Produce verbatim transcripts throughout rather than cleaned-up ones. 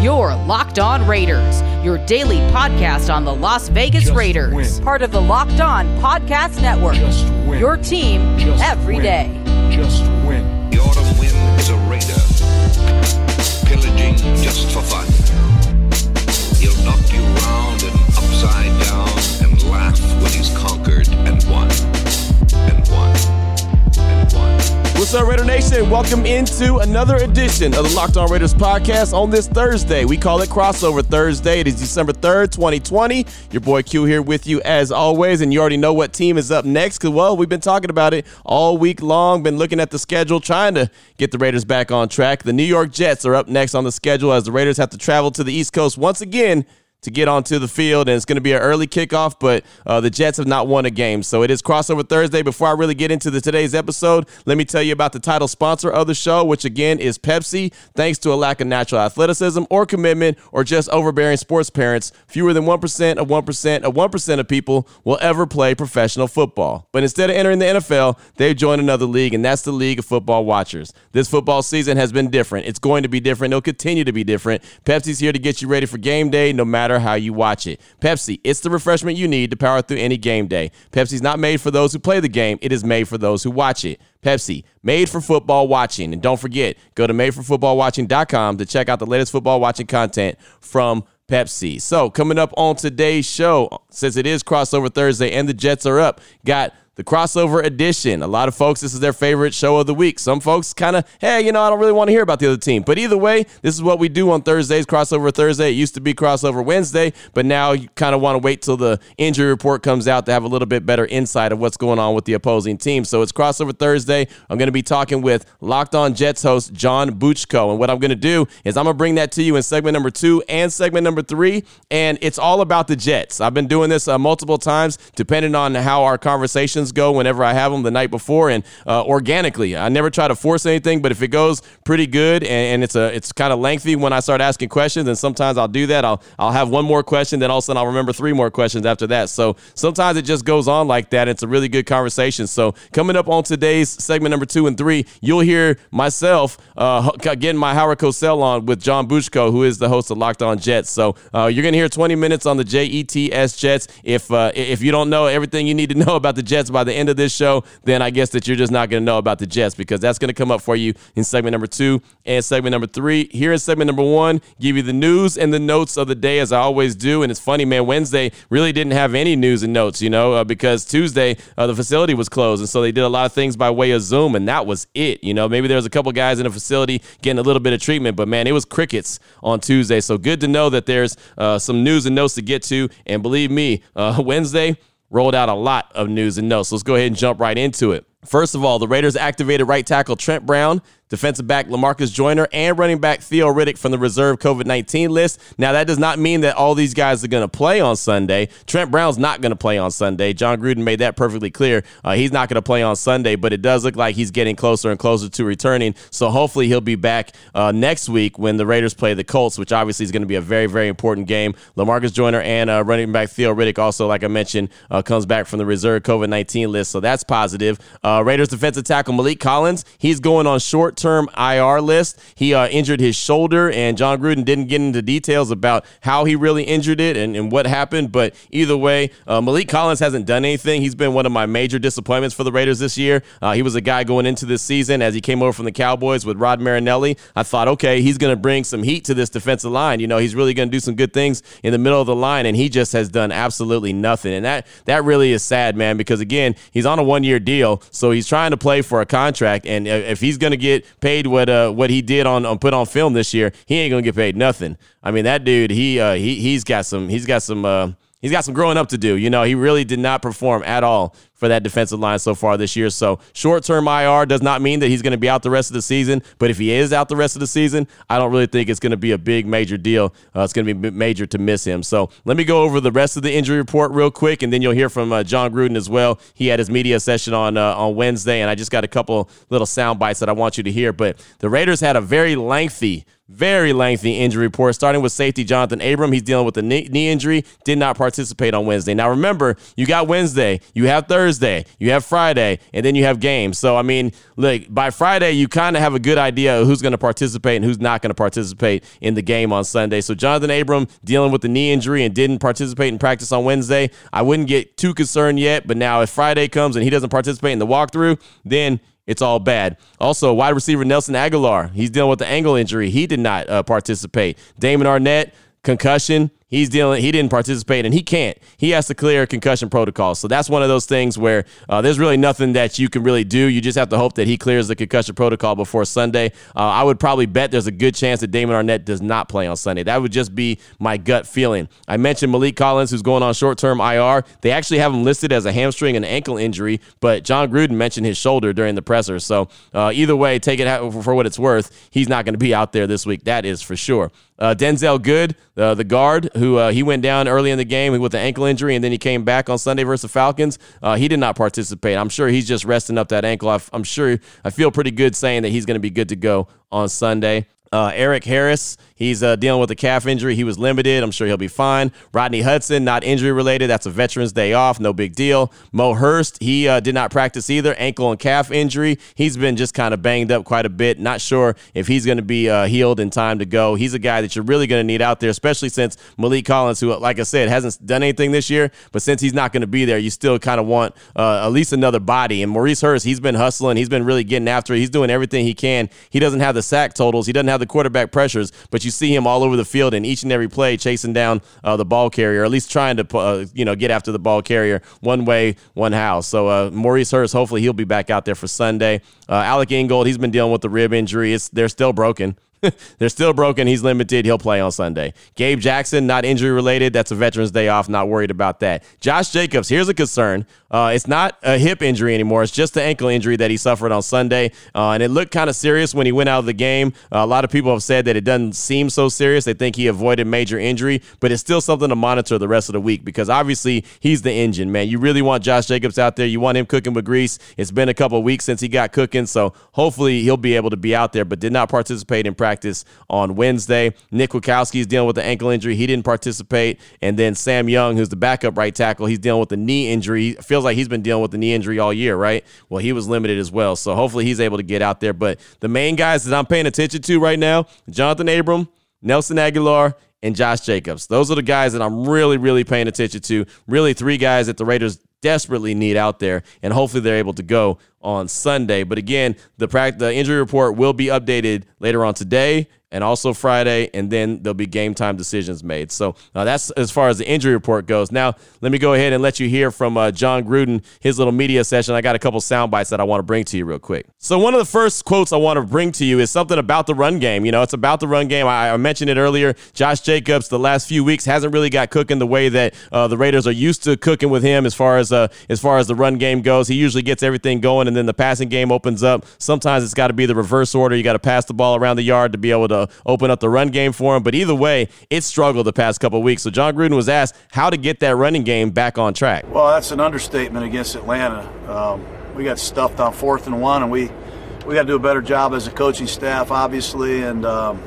Your Locked On Raiders, your daily podcast on the Las Vegas Just Raiders. win. Part of the Locked On Podcast Network. Just win. Your team Just every win. day. Just win. The autumn wind is a raider, pillaging just for fun. He'll knock you round and upside down and laugh when he's conquered and won, and won, and won. What's up, Raider Nation? Welcome into another edition of the Locked On Raiders podcast on this Thursday. We call it Crossover Thursday. It is December third, twenty twenty. Your boy Q here with you as always, and you already know what team is up next because, well, we've been talking about it all week long, been looking at the schedule, trying to get the Raiders back on track. The New York Jets are up next on the schedule as the Raiders have to travel to the East Coast once again to get onto the field, and it's going to be an early kickoff, but uh, the Jets have not won a game, so it is Crossover Thursday. Before I really get into the, today's episode, let me tell you about the title sponsor of the show, which again is Pepsi. Thanks to a lack of natural athleticism or commitment or just overbearing sports parents, fewer than one percent of one percent of one percent of people will ever play professional football. But instead of entering the N F L, they've joined another league, and that's the League of Football Watchers. This football season has been different. It's going to be different. It'll continue to be different. Pepsi's here to get you ready for game day, no matter how you watch it. Pepsi, it's the refreshment you need to power through any game day. Pepsi's not made for those who play the game. It is made for those who watch it. Pepsi, made for football watching. And don't forget, go to made for football watching dot com to check out the latest football watching content from Pepsi. So coming up on today's show, since it is Crossover Thursday and the Jets are up, got the Crossover Edition. A lot of folks, this is their favorite show of the week. Some folks kind of, hey, you know, I don't really want to hear about the other team. But either way, this is what we do on Thursdays, Crossover Thursday. It used to be Crossover Wednesday, but now you kind of want to wait till the injury report comes out to have a little bit better insight of what's going on with the opposing team. So it's Crossover Thursday. I'm going to be talking with Locked On Jets host John Buchko. And what I'm going to do is I'm going to bring that to you in segment number two and segment number three. And it's all about the Jets. I've been doing this uh, multiple times, depending on how our conversations go whenever I have them the night before, and uh, organically. I never try to force anything, but if it goes pretty good and, and it's a it's kind of lengthy when I start asking questions, and sometimes I'll do that. I'll I'll have one more question, then all of a sudden I'll remember three more questions after that. So sometimes it just goes on like that. It's a really good conversation. So coming up on today's segment number two and three, you'll hear myself uh, getting my Howard Cosell on with John Buchko, who is the host of Locked On Jets. So uh, you're going to hear twenty minutes on the J E T S Jets. If uh, if you don't know everything you need to know about the Jets by the end of this show, then I guess that you're just not going to know about the Jets, because that's going to come up for you in segment number two and segment number three. Here in segment number one, give you the news and the notes of the day, as I always do. And it's funny, man, Wednesday really didn't have any news and notes, you know, uh, because Tuesday uh, the facility was closed, and so they did a lot of things by way of Zoom, and that was it. You know, maybe there was a couple guys in the facility getting a little bit of treatment, but man, it was crickets on Tuesday. So good to know that there's uh, some news and notes to get to. And believe me, uh, Wednesday rolled out a lot of news and notes. So let's go ahead and jump right into it. First of all, the Raiders activated right tackle Trent Brown, defensive back LaMarcus Joyner, and running back Theo Riddick from the reserve COVID nineteen list. Now, that does not mean that all these guys are going to play on Sunday. Trent Brown's not going to play on Sunday. John Gruden made that perfectly clear. Uh, he's not going to play on Sunday, but it does look like he's getting closer and closer to returning. So hopefully he'll be back uh, next week when the Raiders play the Colts, which obviously is going to be a very, very important game. LaMarcus Joyner and uh, running back Theo Riddick also, like I mentioned, uh, comes back from the reserve COVID nineteen list, so that's positive. Uh, Raiders defensive tackle Malik Collins, he's going on short-term I R list. He uh, injured his shoulder, and John Gruden didn't get into details about how he really injured it and, and what happened, but either way, uh, Malik Collins hasn't done anything. He's been one of my major disappointments for the Raiders this year. Uh, he was a guy going into this season as he came over from the Cowboys with Rod Marinelli. I thought, okay, he's going to bring some heat to this defensive line. You know, he's really going to do some good things in the middle of the line, and he just has done absolutely nothing, and that, that really is sad, man, because, again, he's on a one-year deal, so he's trying to play for a contract, and if he's going to get paid what uh, what he did on, on put on film this year, he ain't going to get paid nothing. I mean, that dude, he uh, he he's got some he's got some uh, he's got some growing up to do. You know, he really did not perform at all for that defensive line so far this year. So short-term I R does not mean that he's going to be out the rest of the season, but if he is out the rest of the season, I don't really think it's going to be a big major deal. Uh, it's going to be major to miss him. So let me go over the rest of the injury report real quick, and then you'll hear from uh, John Gruden as well. He had his media session on uh, on Wednesday, and I just got a couple little sound bites that I want you to hear. But the Raiders had a very lengthy very lengthy injury report, starting with safety Jonathan Abram. He's dealing with a knee, knee injury, did not participate on Wednesday. Now, remember, you got Wednesday, you have Thursday, you have Friday, and then you have games. So, I mean, look, by Friday, you kind of have a good idea of who's going to participate and who's not going to participate in the game on Sunday. So, Jonathan Abram dealing with the knee injury and didn't participate in practice on Wednesday. I wouldn't get too concerned yet, but now if Friday comes and he doesn't participate in the walkthrough, then it's all bad. Also, wide receiver Nelson Aguilar, he's dealing with the ankle injury. He did not uh, participate. Damon Arnett, concussion. He's dealing. He didn't participate, and he can't. He has to clear concussion protocol. So that's one of those things where uh, there's really nothing that you can really do. You just have to hope that he clears the concussion protocol before Sunday. Uh, I would probably bet there's a good chance that Damon Arnett does not play on Sunday. That would just be my gut feeling. I mentioned Malik Collins, who's going on short-term I R. They actually have him listed as a hamstring and ankle injury, but John Gruden mentioned his shoulder during the presser. So uh, either way, take it for what it's worth. He's not going to be out there this week. That is for sure. Uh, Denzel Good, uh, the guard, who uh, he went down early in the game with an ankle injury, and then he came back on Sunday versus the Falcons. Uh, he did not participate. I'm sure he's just resting up that ankle. I, I'm sure I feel pretty good saying that he's going to be good to go on Sunday. Uh, Eric Harris, he's uh, dealing with a calf injury. He was limited. I'm sure he'll be fine. Rodney Hudson, not injury related. That's a Veterans Day off. No big deal. Mo Hurst, he uh, did not practice either. Ankle and calf injury. He's been just kind of banged up quite a bit. Not sure if he's going to be uh, healed in time to go. He's a guy that you're really going to need out there, especially since Malik Collins, who, like I said, hasn't done anything this year, but since he's not going to be there, you still kind of want uh, at least another body. And Maurice Hurst, he's been hustling. He's been really getting after it. He's doing everything he can. He doesn't have the sack totals. He doesn't have the quarterback pressures, but you see him all over the field in each and every play chasing down uh, the ball carrier, or at least trying to uh, you know get after the ball carrier one way, one how. So uh, Maurice Hurst, hopefully he'll be back out there for Sunday. Uh, Alec Ingold, he's been dealing with the rib injury. It's, they're still broken. They're still broken. He's limited. He'll play on Sunday. Gabe Jackson, not injury related. That's a Veterans Day off. Not worried about that. Josh Jacobs, here's a concern. Uh, it's not a hip injury anymore. It's just the ankle injury that he suffered on Sunday. Uh, and it looked kind of serious when he went out of the game. Uh, a lot of people have said that it doesn't seem so serious. They think he avoided major injury, but it's still something to monitor the rest of the week because obviously he's the engine, man. You really want Josh Jacobs out there. You want him cooking with grease. It's been a couple of weeks since he got cooking, so hopefully he'll be able to be out there, but did not participate in practice on Wednesday. Nick Wachowski is dealing with the ankle injury. He didn't participate. And then Sam Young, who's the backup right tackle, he's dealing with the knee injury. It feels like he's been dealing with the knee injury all year, right? Well, he was limited as well. So hopefully he's able to get out there. But the main guys that I'm paying attention to right now, Jonathan Abram, Nelson Aguilar, and Josh Jacobs. Those are the guys that I'm really, really paying attention to. Really three guys that the Raiders desperately need out there, and hopefully they're able to go on Sunday. But again, the practice, the injury report will be updated later on today and also Friday, and then there'll be game time decisions made. So uh, that's as far as the injury report goes. Now, let me go ahead and let you hear from uh, John Gruden, his little media session. I got a couple sound bites that I want to bring to you real quick. So one of the first quotes I want to bring to you is something about the run game. You know, it's about the run game. I, I mentioned it earlier. Josh Jacobs, the last few weeks, hasn't really got cooking the way that uh, the Raiders are used to cooking with him as far as uh, as far as the run game goes. He usually gets everything going, and then the passing game opens up. Sometimes it's got to be the reverse order. You got to pass the ball around the yard to be able to open up the run game for him. But either way, it's struggled the past couple of weeks. So John Gruden was asked how to get that running game back on track. Well, that's an understatement against Atlanta. Um, we got stuffed on fourth and one, and we we got to do a better job as a coaching staff, obviously, and um,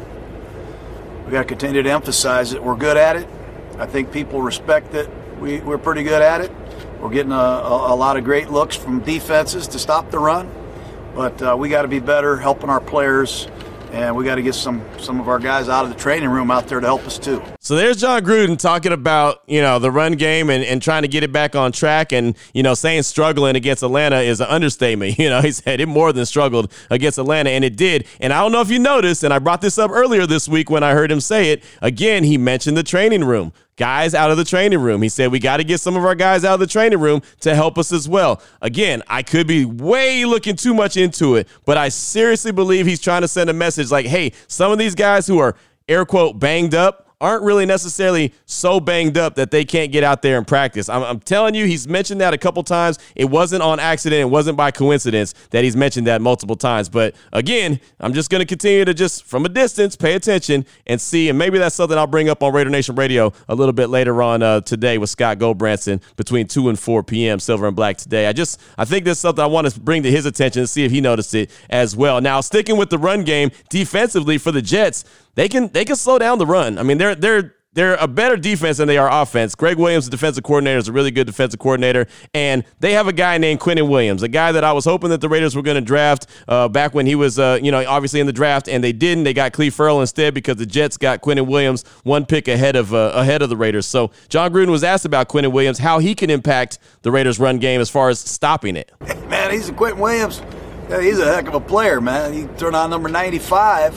we got to continue to emphasize it. We're good at it. I think people respect it. We, we're pretty good at it. We're getting a, a, a lot of great looks from defenses to stop the run, but uh, we got to be better helping our players, and we got to get some some of our guys out of the training room out there to help us too. So there's John Gruden talking about, you know, the run game and, and trying to get it back on track, and, you know, saying struggling against Atlanta is an understatement. You know, he said it more than struggled against Atlanta, and it did. And I don't know if you noticed, and I brought this up earlier this week when I heard him say it, again, he mentioned the training room. Guys out of the training room. He said we got to get some of our guys out of the training room to help us as well. Again, I could be way looking too much into it, but I seriously believe he's trying to send a message like, hey, some of these guys who are, air quote, banged up, aren't really necessarily so banged up that they can't get out there and practice. I'm, I'm telling you, he's mentioned that a couple times. It wasn't on accident. It wasn't by coincidence that he's mentioned that multiple times. But again, I'm just going to continue to just from a distance pay attention and see. And maybe that's something I'll bring up on Raider Nation Radio a little bit later on uh, today with Scott Goldbranson between two and four p.m. Silver and Black today. I just I think that's something I want to bring to his attention and see if he noticed it as well. Now, sticking with the run game defensively for the Jets, they can they can slow down the run. I mean, they're they're they're a better defense than they are offense. Greg Williams, the defensive coordinator, is a really good defensive coordinator, and they have a guy named Quinnen Williams, a guy that I was hoping that the Raiders were going to draft uh, back when he was, uh, you know, obviously in the draft, and they didn't. They got Cleve Ferrell instead because the Jets got Quinnen Williams one pick ahead of uh, ahead of the Raiders. So John Gruden was asked about Quinnen Williams, how he can impact the Raiders' run game as far as stopping it. Man, he's a Quinnen Williams. Yeah, he's a heck of a player, man. He turned on number ninety-five.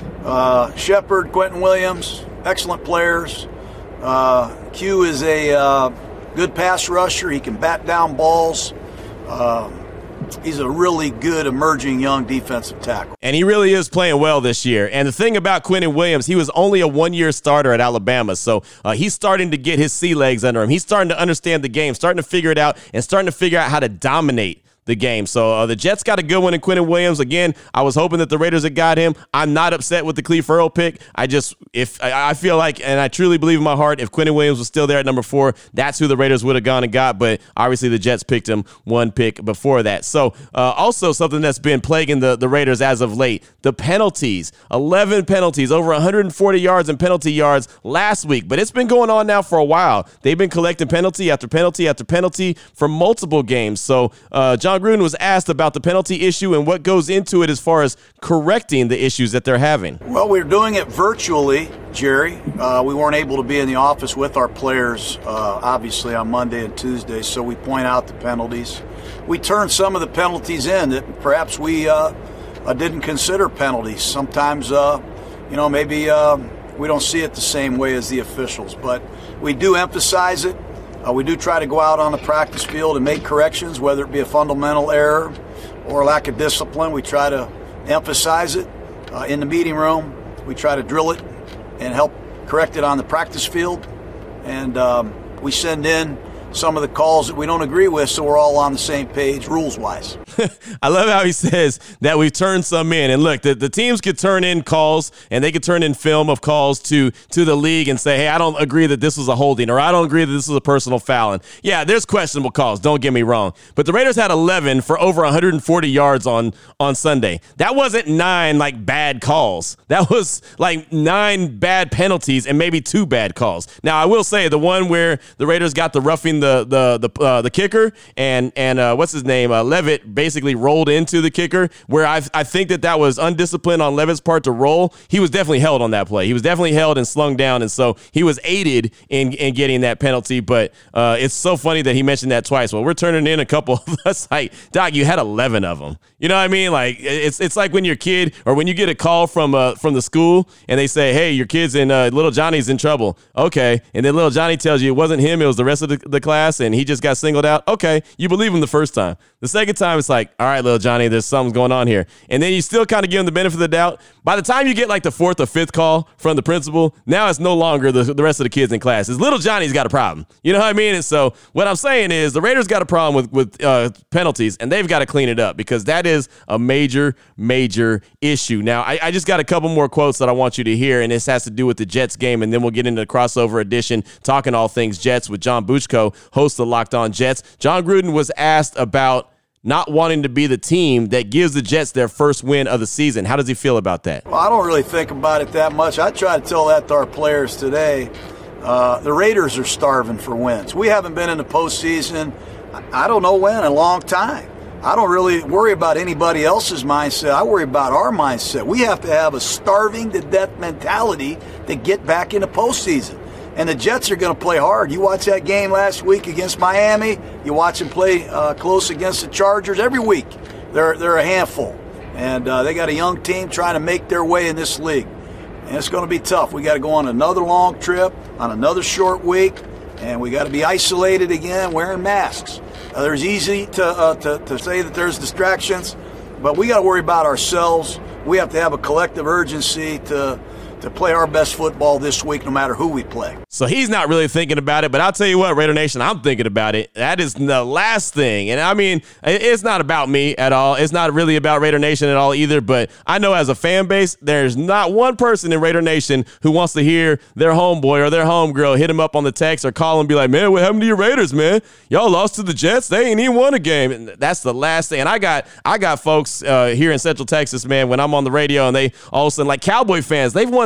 Uh, Shepard, Quinnen Williams, excellent players. Uh, Q is a uh, good pass rusher. He can bat down balls. Uh, he's a really good emerging young defensive tackle. And he really is playing well this year. And the thing about Quinnen Williams, he was only a one-year starter at Alabama. So uh, he's starting to get his sea legs under him. He's starting to understand the game, starting to figure it out, and starting to figure out how to dominate the game. So uh, the Jets got a good one in Quinnen Williams. Again, I was hoping that the Raiders had got him. I'm not upset with the Cleve Ferrell pick. I just, if I, I feel like, and I truly believe in my heart, if Quinnen Williams was still there at number four, that's who the Raiders would have gone and got. But obviously the Jets picked him one pick before that. So uh, also something that's been plaguing the, the Raiders as of late, the penalties. eleven penalties, over one hundred forty yards in penalty yards last week. But it's been going on now for a while. They've been collecting penalty after penalty after penalty for multiple games. So uh, John Gruden was asked about the penalty issue and what goes into it as far as correcting the issues that they're having. Well, we're doing it virtually, Jerry. Uh, we weren't able to be in the office with our players, uh, obviously, on Monday and Tuesday, so we point out the penalties. We turn some of the penalties in that perhaps we uh, uh, didn't consider penalties. Sometimes, uh, you know, maybe uh, we don't see it the same way as the officials, but we do emphasize it. Uh, we do try to go out on the practice field and make corrections, whether it be a fundamental error or lack of discipline. We try to emphasize it uh, in the meeting room. We try to drill it and help correct it on the practice field. And um, we send in some of the calls that we don't agree with, so we're all on the same page rules-wise. I love how he says that we've turned some in. And look, the, the teams could turn in calls, and they could turn in film of calls to to the league and say, hey, I don't agree that this was a holding, or I don't agree that this was a personal foul. And yeah, there's questionable calls, don't get me wrong. But the Raiders had eleven for over one hundred forty yards on, on Sunday. That wasn't nine, like, bad calls. That was, like, nine bad penalties and maybe two bad calls. Now, I will say the one where the Raiders got the roughing the the the, uh, the kicker, and, and uh, what's his name, uh, Levitt, basically rolled into the kicker, where I I think that that was undisciplined on Levitt's part to roll. He was definitely held on that play. He was definitely held and slung down, and so he was aided in, in getting that penalty. But uh, it's so funny that he mentioned that twice. Well, we're turning in a couple of us. Like, Doc, you had eleven of them. You know what I mean? Like, it's it's like when your kid, or when you get a call from uh, from the school, and they say, hey, your kid's in, uh, little Johnny's in trouble. Okay. And then little Johnny tells you it wasn't him, it was the rest of the, the class, and he just got singled out. Okay. You believe him the first time. The second time, it's like, all right, little Johnny, there's something going on here. And then you still kind of give him the benefit of the doubt. By the time you get like the fourth or fifth call from the principal, now it's no longer the, the rest of the kids in class. It's little Johnny's got a problem. You know what I mean? And so what I'm saying is the Raiders got a problem with, with uh, penalties, and they've got to clean it up, because that is a major, major issue. Now, I, I just got a couple more quotes that I want you to hear, and this has to do with the Jets game, and then we'll get into the crossover edition, talking all things Jets with John Buchko, host of Locked On Jets. John Gruden was asked about not wanting to be the team that gives the Jets their first win of the season. How does he feel about that? Well, I don't really think about it that much. I try to tell that to our players today. Uh, the Raiders are starving for wins. We haven't been in the postseason, I don't know when, in a long time. I don't really worry about anybody else's mindset. I worry about our mindset. We have to have a starving-to-death mentality to get back in the postseason. And the Jets are going to play hard. You watch that game last week against Miami. You watch them play uh, close against the Chargers every week. They're they're a handful. And uh, they got a young team trying to make their way in this league. And it's going to be tough. We got to go on another long trip, on another short week, and we got to be isolated again, wearing masks. Uh, there's easy to, uh, to to say that there's distractions, but we got to worry about ourselves. We have to have a collective urgency to to play our best football this week, no matter who we play. So he's not really thinking about it, but I'll tell you what, Raider Nation, I'm thinking about it. That is the last thing. And I mean, it's not about me at all. It's not really about Raider Nation at all either, but I know as a fan base, there's not one person in Raider Nation who wants to hear their homeboy or their homegirl hit him up on the text or call and be like, man, what happened to your Raiders, man? Y'all lost to the Jets. They ain't even won a game. And that's the last thing. And I got I got folks uh, here in Central Texas, man, when I'm on the radio and they all of a sudden, like Cowboy fans, they've won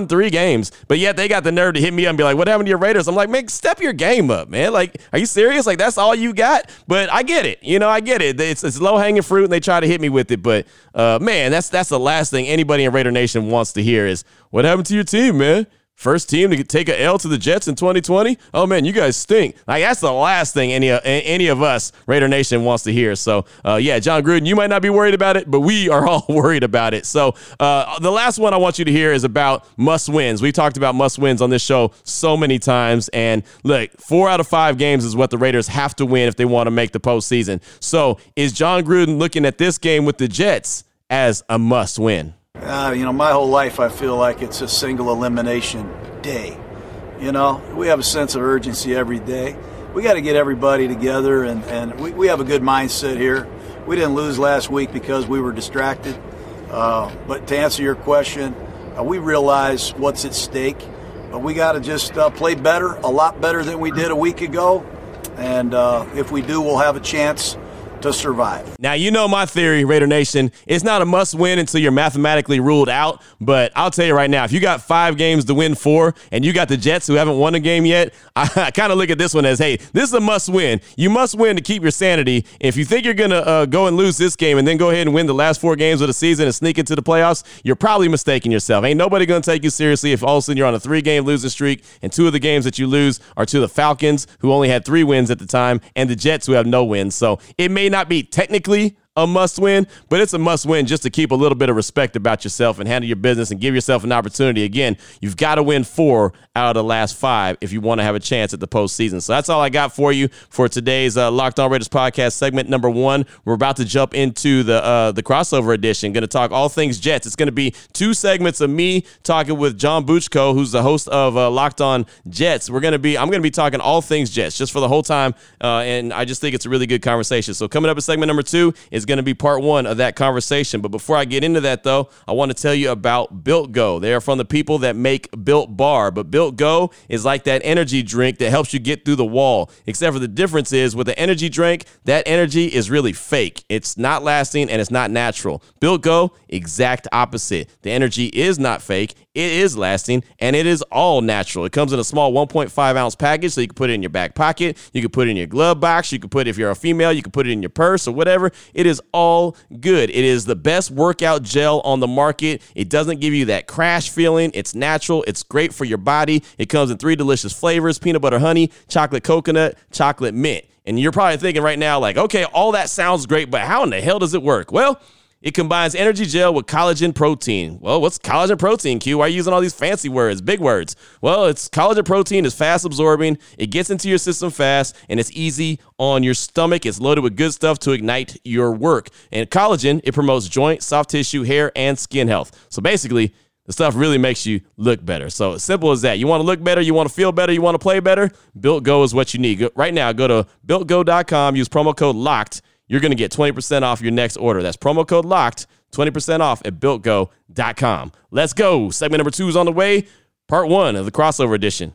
won three games, but yet they got the nerve to hit me up and be like, what happened to your Raiders? I'm like, man, step your game up, man. Like, are you serious? Like, that's all you got? But I get it. You know, I get it. It's, it's low-hanging fruit, and they try to hit me with it. But, uh, man, that's that's the last thing anybody in Raider Nation wants to hear is, what happened to your team, man? First team to take a L to the Jets in twenty twenty? Oh, man, you guys stink. Like, that's the last thing any, any of us, Raider Nation, wants to hear. So, uh, yeah, John Gruden, you might not be worried about it, but we are all worried about it. So uh, the last one I want you to hear is about must-wins. We've talked about must-wins on this show so many times. And, look, four out of five games is what the Raiders have to win if they want to make the postseason. So is John Gruden looking at this game with the Jets as a must-win? Uh, you know, my whole life I feel like it's a single elimination day. You know, we have a sense of urgency every day. We got to get everybody together, and, and we, we have a good mindset here. We didn't lose last week because we were distracted. Uh, but to answer your question, uh, we realize what's at stake. But we got to just uh, play better, a lot better than we did a week ago. And uh, if we do, we'll have a chance to survive. Now, you know my theory, Raider Nation. It's not a must-win until you're mathematically ruled out, but I'll tell you right now, if you got five games to win four and you got the Jets who haven't won a game yet, I, I kind of look at this one as, hey, this is a must-win. You must win to keep your sanity. If you think you're going to uh, go and lose this game and then go ahead and win the last four games of the season and sneak into the playoffs, you're probably mistaking yourself. Ain't nobody going to take you seriously if all of a sudden you're on a three-game losing streak and two of the games that you lose are to the Falcons, who only had three wins at the time, and the Jets, who have no wins. So it may not be technically a must-win, but it's a must-win just to keep a little bit of respect about yourself and handle your business and give yourself an opportunity. Again, you've got to win four out of the last five if you want to have a chance at the postseason. So that's all I got for you for today's uh, Locked On Raiders podcast segment number one. We're about to jump into the uh, the crossover edition. Going to talk all things Jets. It's going to be two segments of me talking with John Buchko, who's the host of uh, Locked On Jets. We're going to be I'm going to be talking all things Jets just for the whole time, uh, and I just think it's a really good conversation. So coming up in segment number two is going to be part one of that conversation. But before I get into that, though, I want to tell you about Built Go. They are from the people that make Built Bar, but Built Go is like that energy drink that helps you get through the wall, except for the difference is with the energy drink, that energy is really fake. It's not lasting and it's not natural. Built Go, exact opposite. The energy is not fake. It is lasting, and it is all natural. It comes in a small one point five ounce package, so you can put it in your back pocket. You can put it in your glove box. You can put it, if you're a female, you can put it in your purse or whatever. It is all good. It is the best workout gel on the market. It doesn't give you that crash feeling. It's natural. It's great for your body. It comes in three delicious flavors: peanut butter honey, chocolate coconut, chocolate mint. And you're probably thinking right now, like, okay, all that sounds great, but how in the hell does it work? Well, it combines energy gel with collagen protein. Well, what's collagen protein, Q? Why are you using all these fancy words, big words? Well, it's collagen protein is fast absorbing. It gets into your system fast, and it's easy on your stomach. It's loaded with good stuff to ignite your work. And collagen, it promotes joint, soft tissue, hair, and skin health. So basically, the stuff really makes you look better. So as simple as that. You want to look better, you want to feel better, you want to play better, Built Go is what you need. Go, right now, go to built go dot com, use promo code LOCKED. You're going to get twenty percent off your next order. That's promo code LOCKED, twenty percent off at built go dot com. Let's go. Segment number two is on the way. Part one of the crossover edition.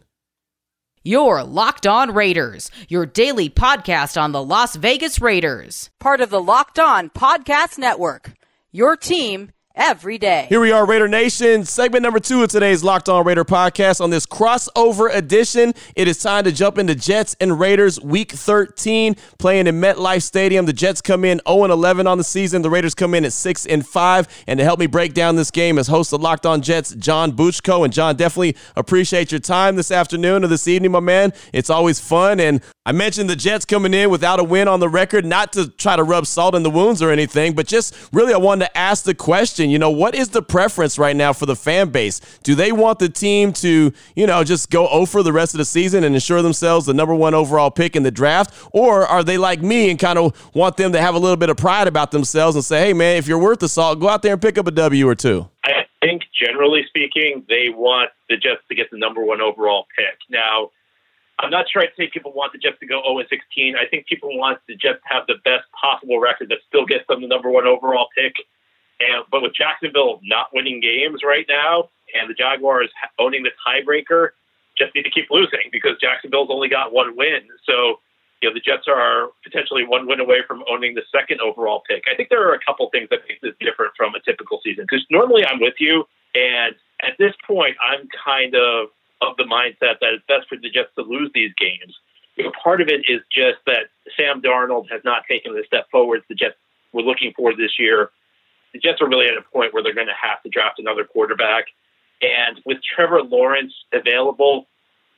You're Locked On Raiders, your daily podcast on the Las Vegas Raiders. Part of the Locked On Podcast Network, your team every day. Here we are, Raider Nation. Segment number two of today's Locked On Raider podcast. On this crossover edition, it is time to jump into Jets and Raiders week thirteen, playing in MetLife Stadium. The Jets come in oh and eleven on the season. The Raiders come in at six and five. And to help me break down this game is host of Locked On Jets, John Buchko. And John, definitely appreciate your time this afternoon or this evening, my man. It's always fun. And I mentioned the Jets coming in without a win on the record, not to try to rub salt in the wounds or anything, but just really I wanted to ask the question, you know, what is the preference right now for the fan base? Do they want the team to, you know, just go oh for the rest of the season and ensure themselves the number one overall pick in the draft? Or are they like me and kind of want them to have a little bit of pride about themselves and say, hey, man, if you're worth the salt, go out there and pick up a W or two? I think generally speaking, they want the Jets to get the number one overall pick. Now, I'm not sure I'd say people want the Jets to go oh and sixteen. I think people want the Jets to have the best possible record that still gets them the number one overall pick. And but with Jacksonville not winning games right now and the Jaguars owning the tiebreaker, just need to keep losing because Jacksonville's only got one win. So, you know, the Jets are potentially one win away from owning the second overall pick. I think there are a couple things that make this different from a typical season because normally I'm with you. And at this point, I'm kind of of the mindset that it's best for the Jets to lose these games. You know, part of it is just that Sam Darnold has not taken the step forward the Jets were looking for this year. The Jets are really at a point where they're going to have to draft another quarterback. And with Trevor Lawrence available,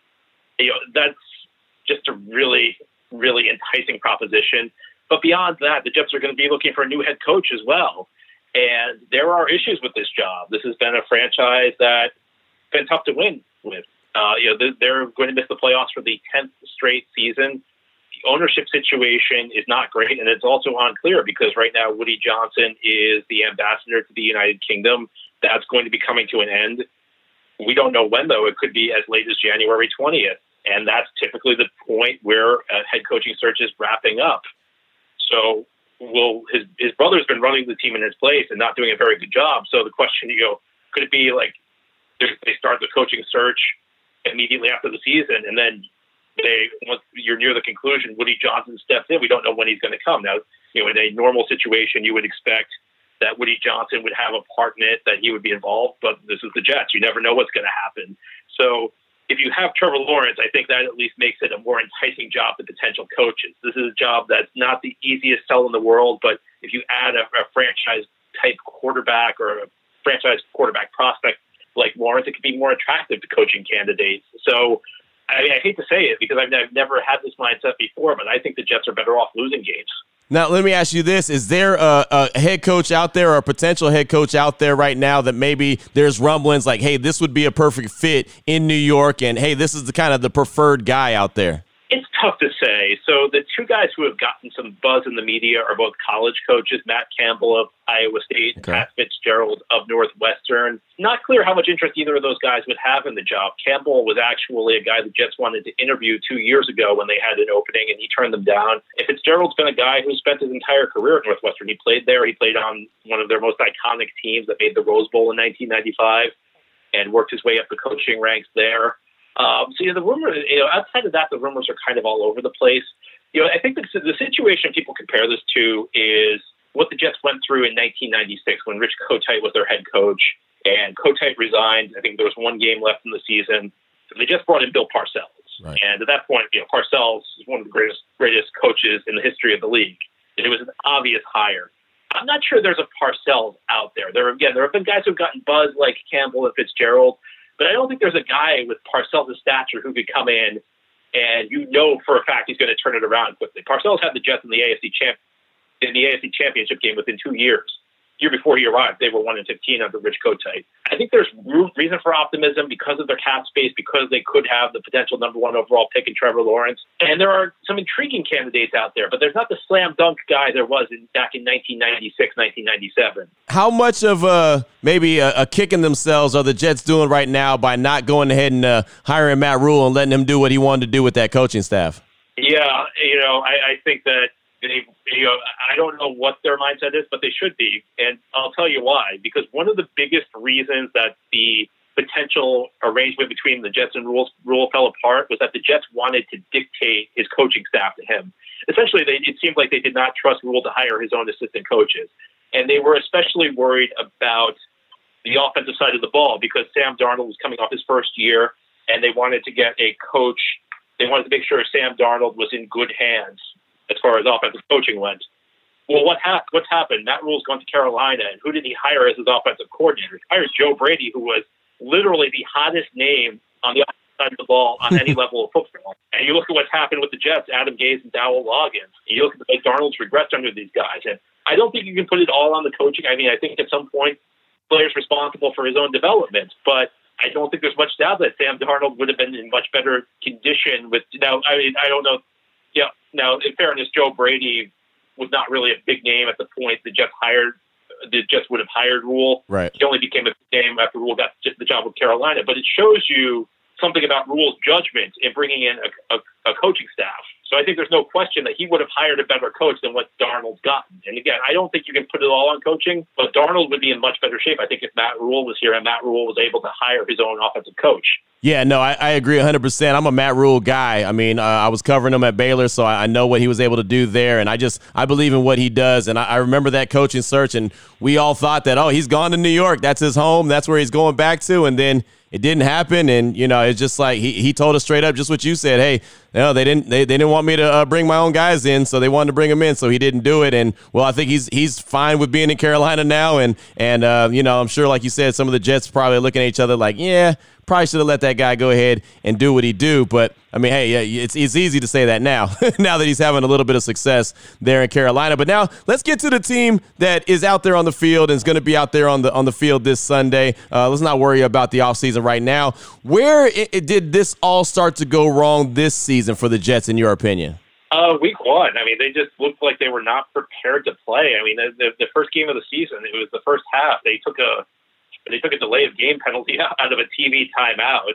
you know, that's just a really, really enticing proposition. But beyond that, the Jets are going to be looking for a new head coach as well. And there are issues with this job. This has been a franchise that's been tough to win with. Uh, you know, they're going to miss the playoffs for the tenth straight season. The ownership situation is not great, and it's also unclear because right now Woody Johnson is the ambassador to the United Kingdom. That's going to be coming to an end. We don't know when, though. It could be as late as January twentieth, and that's typically the point where a head coaching search is wrapping up. So, well, his his brother's been running the team in his place and not doing a very good job. So the question, you know, could it be like they start the coaching search immediately after the season, and then they, once you're near the conclusion, Woody Johnson steps in. We don't know when he's going to come. Now, you know, in a normal situation, you would expect that Woody Johnson would have a part in it, that he would be involved, but this is the Jets. You never know what's going to happen. So if you have Trevor Lawrence, I think that at least makes it a more enticing job to potential coaches. This is a job that's not the easiest sell in the world, but if you add a, a franchise-type quarterback or a franchise quarterback prospect like Lawrence, it could be more attractive to coaching candidates. So I mean, I hate to say it because I've, I've never had this mindset before, but I think the Jets are better off losing games. Now, let me ask you this. Is there a, a head coach out there or a potential head coach out there right now that maybe there's rumblings like, hey, this would be a perfect fit in New York, and, hey, this is the kind of the preferred guy out there? It's tough to say. So the two guys who have gotten some buzz in the media are both college coaches, Matt Campbell of Iowa State, okay. Pat Fitzgerald of Northwestern. Not clear how much interest either of those guys would have in the job. Campbell was actually a guy the Jets wanted to interview two years ago when they had an opening, and he turned them down. And Fitzgerald's been a guy who spent his entire career at Northwestern. He played there. He played on one of their most iconic teams that made the Rose Bowl in nineteen ninety-five and worked his way up the coaching ranks there. Um, so, you know, the rumor, you know, outside of that, the rumors are kind of all over the place. You know, I think the, the situation people compare this to is what the Jets went through in nineteen ninety-six when Rich Kotite was their head coach, and Kotite resigned. I think there was one game left in the season. So they just brought in Bill Parcells. Right. And at that point, you know, Parcells is one of the greatest, greatest coaches in the history of the league. And it was an obvious hire. I'm not sure there's a Parcells out there. There, again, there have been guys who've gotten buzz like Campbell and Fitzgerald, but I don't think there's a guy with Parcells' stature who could come in and you know for a fact he's going to turn it around quickly. Parcells had the Jets in the A F C champ in the A F C championship game within two years. The year before he arrived, they were one and fifteen under Rich Kotite. I think there's reason for optimism because of their cap space, because they could have the potential number one overall pick in Trevor Lawrence. And there are some intriguing candidates out there, but there's not the slam dunk guy there was in, back in nineteen ninety-six, nineteen ninety-seven. How much of a, maybe a, a kick in themselves are the Jets doing right now by not going ahead and uh, hiring Matt Rule and letting him do what he wanted to do with that coaching staff? Yeah, you know, I, I think that They, you know, I don't know what their mindset is, but they should be. And I'll tell you why. Because one of the biggest reasons that the potential arrangement between the Jets and Rule, Rule fell apart was that the Jets wanted to dictate his coaching staff to him. Essentially, they, it seemed like they did not trust Rule to hire his own assistant coaches. And they were especially worried about the offensive side of the ball because Sam Darnold was coming off his first year, and they wanted to get a coach. They wanted to make sure Sam Darnold was in good hands as far as offensive coaching went. Well, what hap- what's happened? Matt Rule's gone to Carolina, and who did he hire as his offensive coordinator? He hired Joe Brady, who was literally the hottest name on the offensive side of the ball on any level of football. And you look at what's happened with the Jets, Adam Gase and Dowell Loggins. And you look at the way Darnold's regressed under these guys. And I don't think you can put it all on the coaching. I mean, I think at some point, player's responsible for his own development. But I don't think there's much doubt that Sam Darnold would have been in much better condition with, now, I mean, I don't know. Yeah. Now, in fairness, Joe Brady was not really a big name at the point the Jets hired. The Jets would have hired Rule. Right. He only became a big name after Rule got the job with Carolina. But it shows you something about Rule's judgment in bringing in a, a, a coaching staff. So I think there's no question that he would have hired a better coach than what Darnold's gotten. And again, I don't think you can put it all on coaching, but Darnold would be in much better shape, I think, if Matt Rule was here and Matt Rule was able to hire his own offensive coach. Yeah, no, I, I agree one hundred percent. I'm a Matt Rule guy. I mean, uh, I was covering him at Baylor, so I, I know what he was able to do there, and I just I believe in what he does. And I, I remember that coaching search, and we all thought that, oh, he's gone to New York. That's his home. That's where he's going back to. And then it didn't happen, and you know, it's just like he, he told us straight up, just what you said. Hey, you know, they didn't they, they didn't want me to uh, bring my own guys in, so they wanted to bring him in, so he didn't do it. And well, I think he's he's fine with being in Carolina now, and and uh, you know, I'm sure, like you said, some of the Jets probably looking at each other like, yeah, probably should have let that guy go ahead and do what he do. But I mean, hey, yeah, it's it's easy to say that now, now that he's having a little bit of success there in Carolina. But now let's get to the team that is out there on the field and is going to be out there on the on the field this Sunday. Uh, let's not worry about the offseason right now. Where it, it did this all start to go wrong this season for the Jets, in your opinion? Uh, week one. I mean, they just looked like they were not prepared to play. I mean, the, the, the first game of the season, it was the first half. They took a they took a delay of game penalty out of a T V timeout.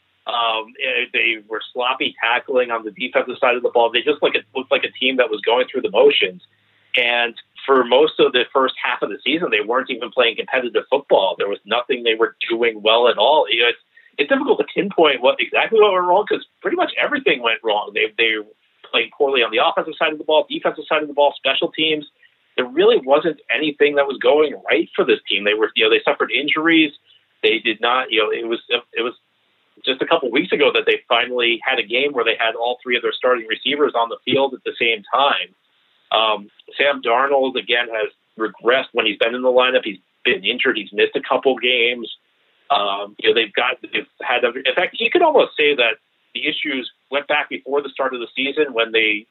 Um, they were sloppy tackling on the defensive side of the ball. They just like it looked like a team that was going through the motions. And for most of the first half of the season, they weren't even playing competitive football. There was nothing they were doing well at all. You know, it's, it's difficult to pinpoint what exactly what went wrong because pretty much everything went wrong. They they played poorly on the offensive side of the ball, defensive side of the ball, special teams. There really wasn't anything that was going right for this team. They were, you know, they suffered injuries. They did not, you know, it was it was just a couple weeks ago that they finally had a game where they had all three of their starting receivers on the field at the same time. Um, Sam Darnold, again, has regressed when he's been in the lineup. He's been injured. He's missed a couple games. Um, you know, they've got, they've had, in fact, you could almost say that the issues went back before the start of the season when they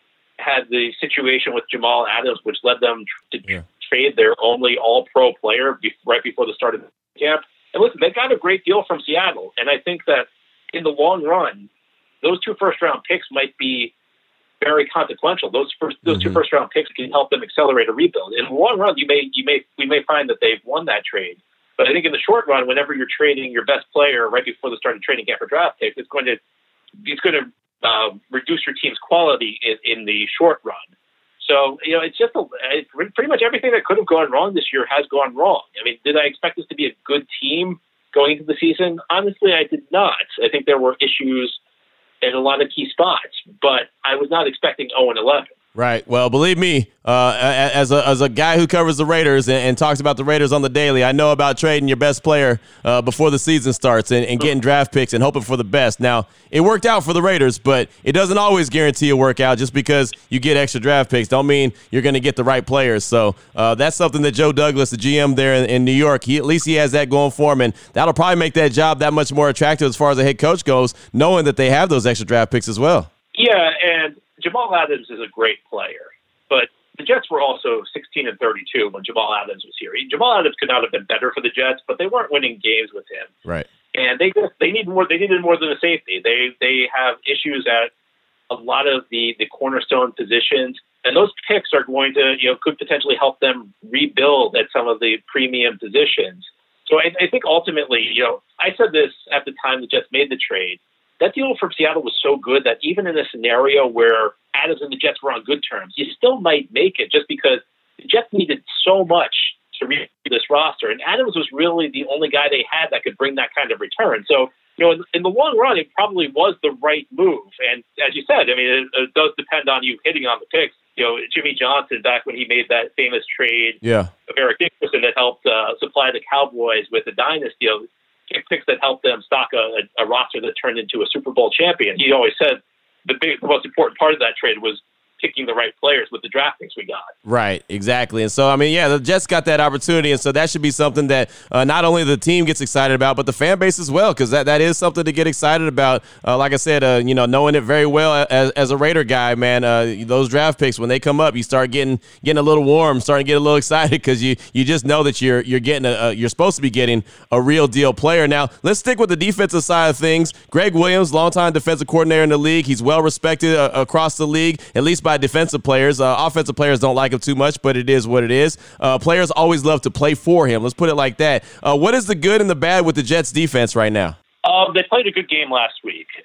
had the situation with Jamal Adams, which led them to yeah. trade their only all-pro player be- right before the start of the camp. And listen, they got a great deal from Seattle. And I think that in the long run, those two first-round picks might be very consequential. Those first, those mm-hmm. two first-round picks can help them accelerate a rebuild. In the long run, you may, you may, we may find that they've won that trade. But I think in the short run, whenever you're trading your best player right before the start of training camp for draft picks, it's going to, it's going to uh, reduce your team's quality in, in the short run. So, you know, it's just a, it's pretty much everything that could have gone wrong this year has gone wrong. I mean, did I expect this to be a good team going into the season? Honestly, I did not. I think there were issues in a lot of key spots, but I was not expecting oh and eleven. Right. Well, believe me, uh, as a as a guy who covers the Raiders and, and talks about the Raiders on the daily, I know about trading your best player uh, before the season starts and, and getting draft picks and hoping for the best. Now, it worked out for the Raiders, but it doesn't always guarantee a workout. Just because you get extra draft picks don't mean you're going to get the right players. So uh, that's something that Joe Douglas, the G M there in, in New York, he at least he has that going for him, and that'll probably make that job that much more attractive as far as the head coach goes, knowing that they have those extra draft picks as well. Yeah, and Jamal Adams is a great player, but the Jets were also sixteen and thirty-two when Jamal Adams was here. Jamal Adams could not have been better for the Jets, but they weren't winning games with him. Right. And they just, they need more. They needed more than a safety. They they have issues at a lot of the, the cornerstone positions, and those picks are going to, you know, could potentially help them rebuild at some of the premium positions. So I, I think ultimately, you know, I said this at the time the Jets made the trade. That deal from Seattle was so good that even in a scenario where Adams and the Jets were on good terms, you still might make it just because the Jets needed so much to rebuild this roster. And Adams was really the only guy they had that could bring that kind of return. So, you know, in, in the long run, it probably was the right move. And as you said, I mean, it, it does depend on you hitting on the picks. You know, Jimmy Johnson, back when he made that famous trade yeah. of Eric Dickerson that helped uh, supply the Cowboys with the dynasty, you know, picks that helped them stock a, a roster that turned into a Super Bowl champion. He always said the big, the most important part of that trade was picking the right players with the draft picks we got. Right, exactly. And so, I mean, yeah, the Jets got that opportunity, and so that should be something that uh, not only the team gets excited about, but the fan base as well, because that, that is something to get excited about. Uh, like I said, uh, you know, knowing it very well as, as a Raider guy, man, uh, those draft picks, when they come up, you start getting getting a little warm, starting to get a little excited because you you just know that you're you're getting a, a you're supposed to be getting a real deal player. Now, let's stick with the defensive side of things. Greg Williams, longtime defensive coordinator in the league, he's well respected uh, across the league, at least by defensive players. Uh, offensive players don't like him too much, but it is what it is. Uh, players always love to play for him. Let's put it like that. Uh, what is the good and the bad with the Jets defense right now? Um, they played a good game last week.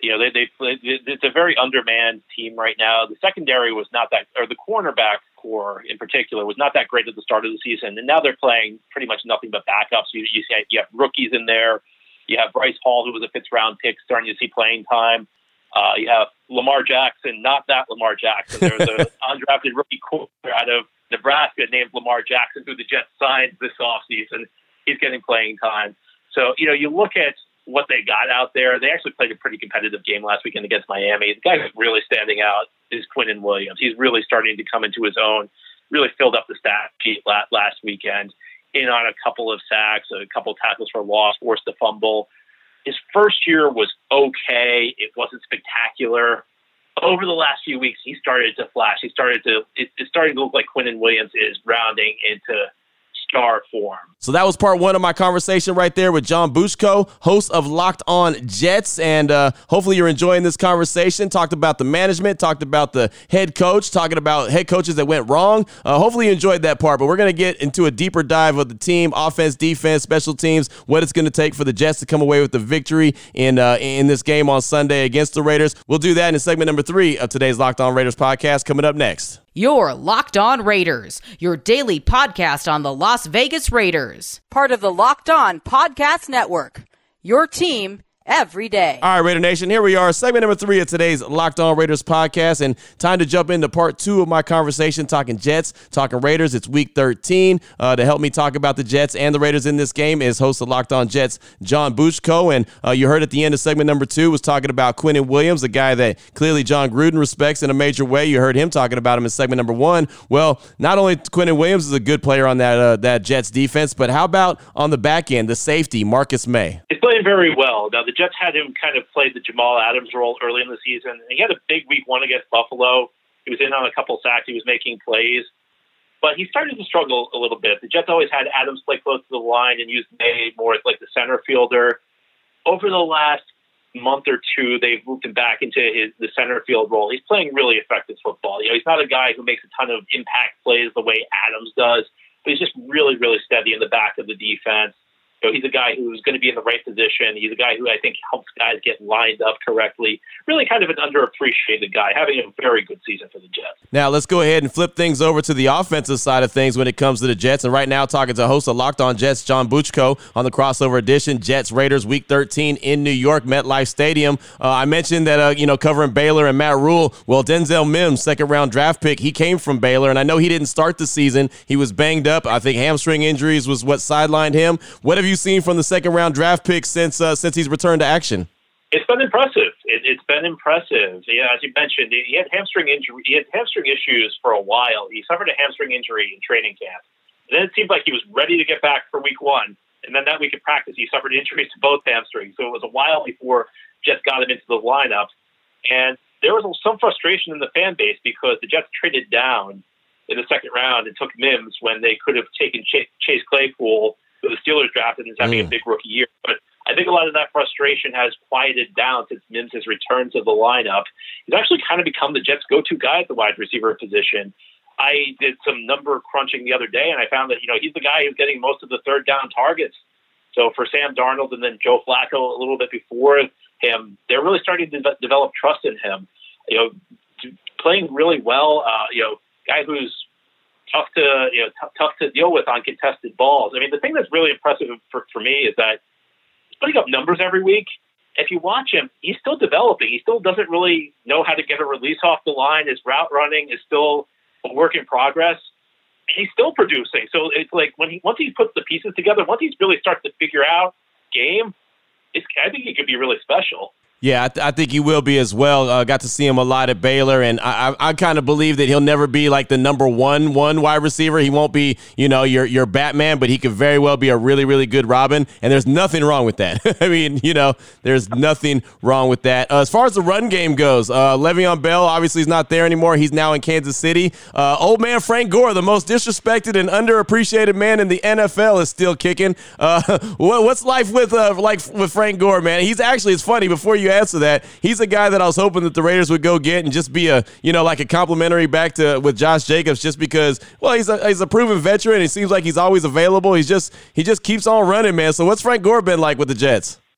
You know, they, they it's a very undermanned team right now. The secondary was not that, or the cornerback core in particular was not that great at the start of the season, and now they're playing pretty much nothing but backups. You, you see, you have rookies in there. You have Bryce Hall, who was a fifth round pick, starting to see playing time. Uh, you have Lamar Jackson, not that Lamar Jackson. There's an undrafted rookie corner out of Nebraska named Lamar Jackson, who the Jets signed this offseason. He's getting playing time. So, you know, you look at what they got out there. They actually played a pretty competitive game last weekend against Miami. The guy who's really standing out is Quinnen Williams. He's really starting to come into his own, really filled up the stat sheet last weekend, in on a couple of sacks, a couple of tackles for loss, forced a fumble. His first year was okay. It wasn't spectacular. Over the last few weeks, he started to flash. He started to, it, it's starting to look like Quinnen Williams is rounding into star form. So that was part one of my conversation right there with John Bushko, host of Locked On Jets. And uh, hopefully you're enjoying this conversation. Talked about the management, talked about the head coach, talking about head coaches that went wrong. Uh, hopefully you enjoyed that part. But we're going to get into a deeper dive of the team, offense, defense, special teams, what it's going to take for the Jets to come away with the victory in, uh, in this game on Sunday against the Raiders. We'll do that in segment number three of today's Locked On Raiders podcast coming up next. Your Locked On Raiders, your daily podcast on the Las Vegas Raiders. Part of the Locked On Podcast Network, your team every day. All right, Raider Nation, here we are, segment number three of today's Locked On Raiders podcast, and time to jump into part two of my conversation, talking Jets, talking Raiders. It's week thirteen. Uh, to help me talk about the Jets and the Raiders in this game is host of Locked On Jets, John Bushko, and uh, you heard at the end of segment number two was talking about Quinnen Williams, a guy that clearly John Gruden respects in a major way. You heard him talking about him in segment number one. Well, not only Quinnen Williams is a good player on that uh, that Jets defense, but how about on the back end, the safety, Marcus May? He's playing very well. Now, the Jets had him kind of play the Jamal Adams role early in the season. And he had a big week one against Buffalo. He was in on a couple sacks. He was making plays. But he started to struggle a little bit. The Jets always had Adams play close to the line and used May more as like the center fielder. Over the last month or two, they've moved him back into his the center field role. He's playing really effective football. You know, he's not a guy who makes a ton of impact plays the way Adams does, but he's just really, really steady in the back of the defense. So he's a guy who's going to be in the right position. He's a guy who I think helps guys get lined up correctly. Really kind of an underappreciated guy, having a very good season for the Jets. Now let's go ahead and flip things over to the offensive side of things when it comes to the Jets. And right now talking to host of Locked On Jets, John Bushko, on the crossover edition, Jets Raiders week thirteen in New York, MetLife Stadium. Uh, I mentioned that, uh, you know, covering Baylor and Matt Rule. Well, Denzel Mims, second round draft pick, he came from Baylor. And I know he didn't start the season. He was banged up. I think hamstring injuries was what sidelined him. What have you seen from the second round draft pick since uh, since he's returned to action? It's been impressive. It, it's been impressive. Yeah, as you mentioned, he had hamstring injury. He had hamstring issues for a while. He suffered a hamstring injury in training camp. And then it seemed like he was ready to get back for week one. And then that week of practice, he suffered injuries to both hamstrings. So it was a while before Jets got him into the lineup. And there was some frustration in the fan base because the Jets traded down in the second round and took Mims when they could have taken Ch- Chase Claypool, who the Steelers drafted, and is having mm. a big rookie year. But I think a lot of that frustration has quieted down since Mims has returned to the lineup. He's actually kind of become the Jets' go-to guy at the wide receiver position. I did some number crunching the other day, and I found that, you know, he's the guy who's getting most of the third down targets. So for Sam Darnold and then Joe Flacco a little bit before him, they're really starting to de- develop trust in him. You know, playing really well. Uh, you know, guy who's tough to you know t- tough to deal with on contested balls. I mean, the thing that's really impressive for, for me is that he's putting up numbers every week. If you watch him, he's still developing. He still doesn't really know how to get a release off the line. His route running is still a work in progress. And he's still producing. So it's like when he once he puts the pieces together, once he really starts to figure out game, it's, I think he could be really special. Yeah, I, th- I think he will be as well. Uh, got to see him a lot at Baylor, and I, I, I kind of believe that he'll never be like the number one one wide receiver. He won't be, you know, your your Batman, but he could very well be a really, really good Robin, and there's nothing wrong with that. I mean, you know, there's nothing wrong with that. Uh, as far as the run game goes, uh, Le'Veon Bell obviously is not there anymore. He's now in Kansas City. Uh, old man Frank Gore, the most disrespected and underappreciated man in the N F L, is still kicking. Uh, what, what's life with uh, like with Frank Gore, man? He's actually, it's funny, before you answer that, he's a guy that I was hoping that the Raiders would go get and just be a, you know, like a complimentary back to with Josh Jacobs, just because, well, he's a he's a proven veteran. It seems like he's always available. He's just he just keeps on running, man. So what's Frank Gore been like with the Jets?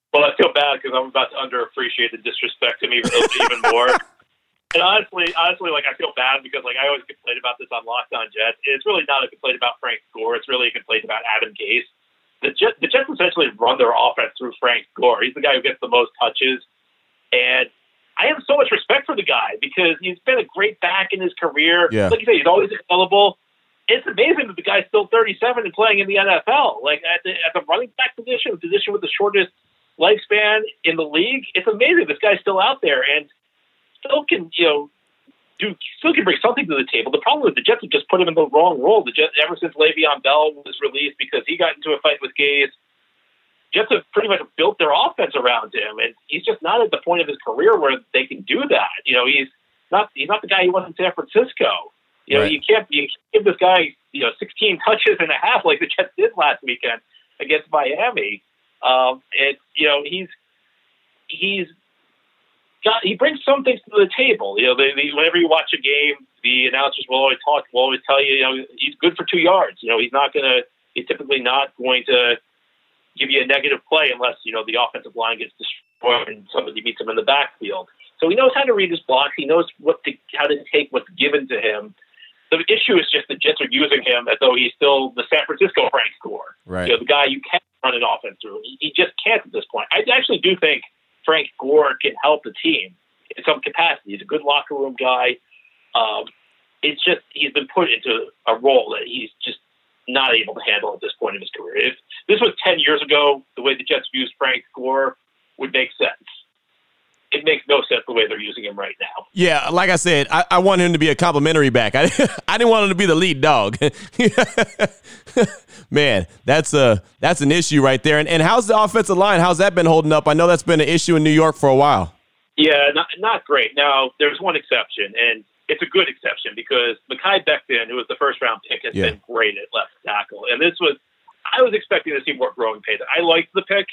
Well, I feel bad because I'm about to underappreciate and disrespect him even even more. And honestly, honestly, like I feel bad because like I always complain about this on Locked On Jets. It's really not a complaint about Frank Gore. It's really a complaint about Adam Gase. The Jets, the Jets essentially run their offense through Frank Gore. He's the guy who gets the most touches, and I have so much respect for the guy because he's been a great back in his career. Yeah. Like you say, he's always available. It's amazing that the guy's still thirty-seven and playing in the N F L. Like at the at the running back position, the position with the shortest lifespan in the league. It's amazing this guy's still out there and still can, you know, do still can bring something to the table. The problem is the Jets have just put him in the wrong role. The Jets, ever since Le'Veon Bell was released because he got into a fight with Gase, Jets have pretty much built their offense around him, and he's just not at the point of his career where they can do that. You know, he's not he's not the guy he was in San Francisco. You know, right. you can't you can't give this guy, you know, sixteen touches and a half like the Jets did last weekend against Miami. Um, and you know, he's he's got he brings some things to the table. You know, they, they, whenever you watch a game, the announcers will always talk, will always tell you, you know, he's good for two yards. You know, he's not gonna he's typically not going to give you a negative play unless, you know, the offensive line gets destroyed and somebody beats him in the backfield. So he knows how to read his blocks. He knows what to, how to take what's given to him. The issue is just the Jets are using him as though he's still the San Francisco Frank Gore. Right. You know, the guy you can't run an offense through. He, he just can't at this point. I actually do think Frank Gore can help the team in some capacity. He's a good locker room guy. Um, it's just he's been put into a role that he's just not able to handle at this point in his career. If this was ten years ago, the way the Jets used Frank Gore would make sense. It makes no sense the way they're using him right now. Yeah, like I said, I, I want him to be a complimentary back. I, I didn't want him to be the lead dog. Man, that's a that's an issue right there. And and how's the offensive line? How's that been holding up? I know that's been an issue in New York for a while. Yeah, not not great. Now, there's one exception, and it's a good exception because Mekhi Becton, who was the first round pick, has yeah. been great at left tackle. And this was, I was expecting to see more growing pains. I liked the pick.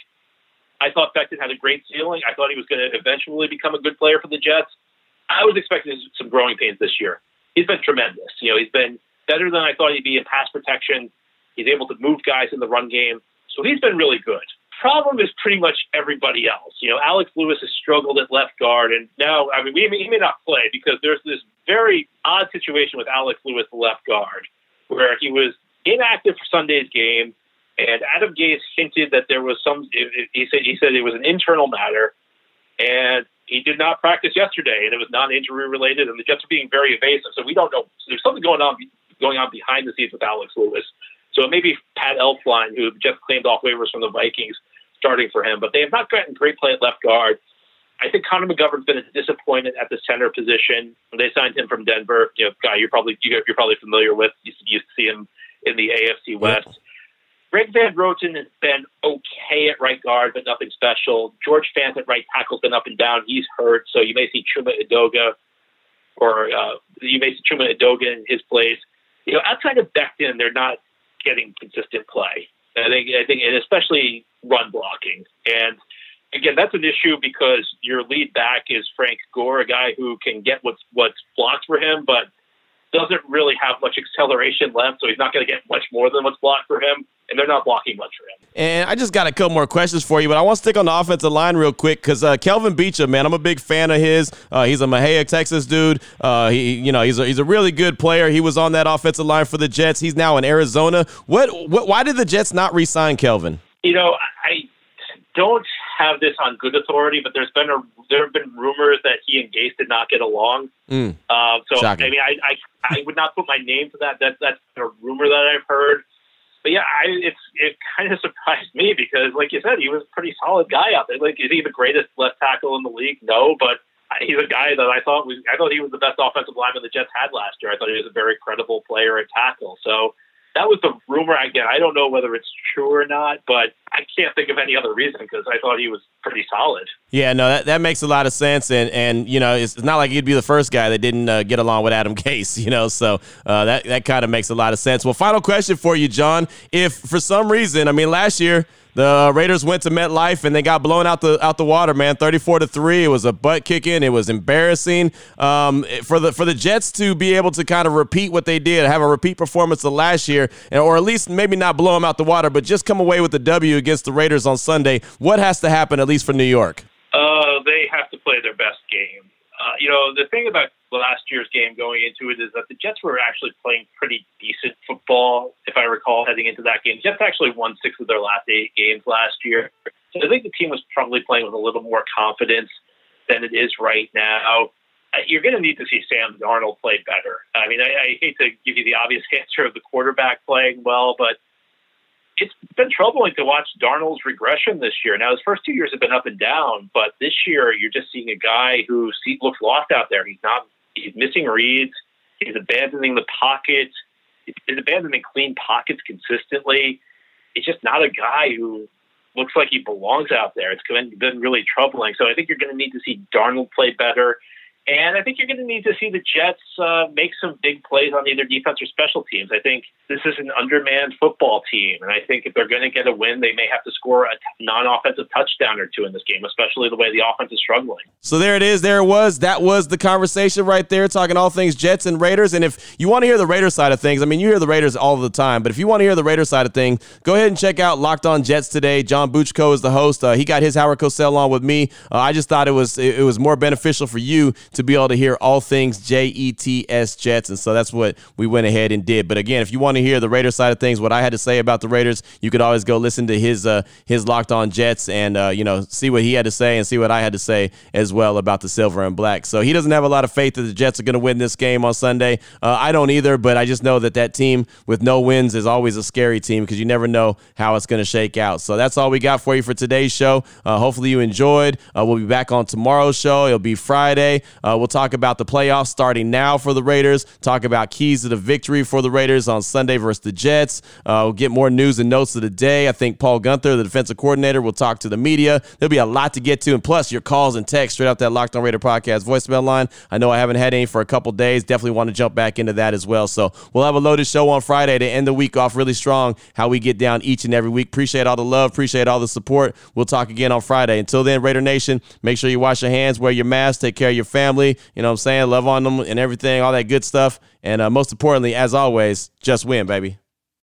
I thought Becton had a great ceiling. I thought he was going to eventually become a good player for the Jets. I was expecting some growing pains this year. He's been tremendous. You know, he's been better than I thought he'd be in pass protection. He's able to move guys in the run game. So he's been really good. Problem is pretty much everybody else. You know, Alex Lewis has struggled at left guard, and now, I mean, we, he may not play because there's this very odd situation with Alex Lewis, the left guard, where he was inactive for Sunday's game. And Adam Gase hinted that there was some. He said he said it was an internal matter, and he did not practice yesterday, and it was non-injury related. And the Jets are being very evasive, so we don't know. So there's something going on going on behind the scenes with Alex Lewis. So it may be Pat Elflein, who just claimed off waivers from the Vikings, starting for him. But they have not gotten great play at left guard. I think Connor McGovern's been disappointed at the center position. They signed him from Denver. You know, guy you're probably you're probably familiar with. You used to see him in the A F C West. Yeah. Greg Van Roten has been okay at right guard, but nothing special. George Fant at right tackle's been up and down. He's hurt, so you may see Chuma Edoga, or uh, you may see Chuma Edoga in his place. You know, outside of Becton, they're not getting consistent play. I think, I think, and especially run blocking. And again, that's an issue because your lead back is Frank Gore, a guy who can get what's what's blocked for him, but doesn't really have much acceleration left, so he's not going to get much more than what's blocked for him, and they're not blocking much for him. And I just got a couple more questions for you, but I want to stick on the offensive line real quick because uh, Kelvin Beachum, man, I'm a big fan of his. Uh, he's a Mahia, Texas dude. Uh, he, you know, he's a, he's a really good player. He was on that offensive line for the Jets. He's now in Arizona. What, what? Why did the Jets not re-sign Kelvin? You know, I don't have this on good authority, but there's been a there have been rumors that he and Gase did not get along. Mm. Uh, so Shocking. I mean, I, I I would not put my name to that. That that's a rumor that I've heard. But yeah, I, it's it kind of surprised me because, like you said, he was a pretty solid guy out there. Like, is he the greatest left tackle in the league? No, but he's a guy that I thought was I thought he was the best offensive lineman the Jets had last year. I thought he was a very credible player at tackle. So that was the rumor. Again, I don't know whether it's true or not, but I can't think of any other reason because I thought he was pretty solid. Yeah, no, that, that makes a lot of sense. And, and you know, it's, it's not like he'd be the first guy that didn't uh, get along with Adam Gase, you know, so uh, that, that kind of makes a lot of sense. Well, final question for you, John. If for some reason, I mean, last year, The Raiders went to MetLife and they got blown out the out the water, man. thirty-four to three. It was a butt kicking. It was embarrassing. Um, for the for the Jets to be able to kind of repeat what they did, have a repeat performance of last year, or at least maybe not blow them out the water, but just come away with the W against the Raiders on Sunday. What has to happen, at least for New York? Uh, they have to play their best game. Uh, you know, the thing about last year's game going into it is that the Jets were actually playing pretty decent football, if I recall, heading into that game. The Jets actually won six of their last eight games last year. So I think the team was probably playing with a little more confidence than it is right now. Uh, you're going to need to see Sam Darnold play better. I mean, I, I hate to give you the obvious answer of the quarterback playing well, but it's been troubling to watch Darnold's regression this year. Now, his first two years have been up and down, but this year you're just seeing a guy who looks lost out there. He's not. He's missing reads. He's abandoning the pocket. He's abandoning clean pockets consistently. He's just not a guy who looks like he belongs out there. It's been really troubling. So I think you're going to need to see Darnold play better. And I think you're going to need to see the Jets uh, make some big plays on either defense or special teams. I think this is an undermanned football team, and I think if they're going to get a win, they may have to score a non-offensive touchdown or two in this game, especially the way the offense is struggling. So there it is. There it was. That was the conversation right there, talking all things Jets and Raiders. And if you want to hear the Raiders side of things, I mean, you hear the Raiders all the time, but if you want to hear the Raiders side of things, go ahead and check out Locked On Jets today. John Buchko is the host. Uh, he got his Howard Cosell on with me. Uh, I just thought it was it, it was more beneficial for you to be able to hear all things J E T S Jets, and so that's what we went ahead and did. But again, if you want to hear the Raiders side of things, what I had to say about the Raiders, you could always go listen to his uh, his Locked On Jets and uh, you know see what he had to say and see what I had to say as well about the silver and black. So he doesn't have a lot of faith that the Jets are going to win this game on Sunday. Uh, I don't either, but I just know that that team with no wins is always a scary team because you never know how it's going to shake out. So that's all we got for you for today's show. Uh, hopefully you enjoyed. Uh, we'll be back on tomorrow's show. It'll be Friday. Uh, we'll talk about the playoffs starting now for the Raiders, talk about keys to the victory for the Raiders on Sunday versus the Jets. Uh, we'll get more news and notes of the day. I think Paul Gunther, the defensive coordinator, will talk to the media. There'll be a lot to get to, and plus your calls and texts straight out that Locked On Raider podcast voicemail line. I know I haven't had any for a couple days. Definitely want to jump back into that as well. So we'll have a loaded show on Friday to end the week off really strong, how we get down each and every week. Appreciate all the love. Appreciate all the support. We'll talk again on Friday. Until then, Raider Nation, make sure you wash your hands, wear your mask, take care of your family. You know what I'm saying? Love on them and everything, all that good stuff. And uh, most importantly, as always, just win, baby.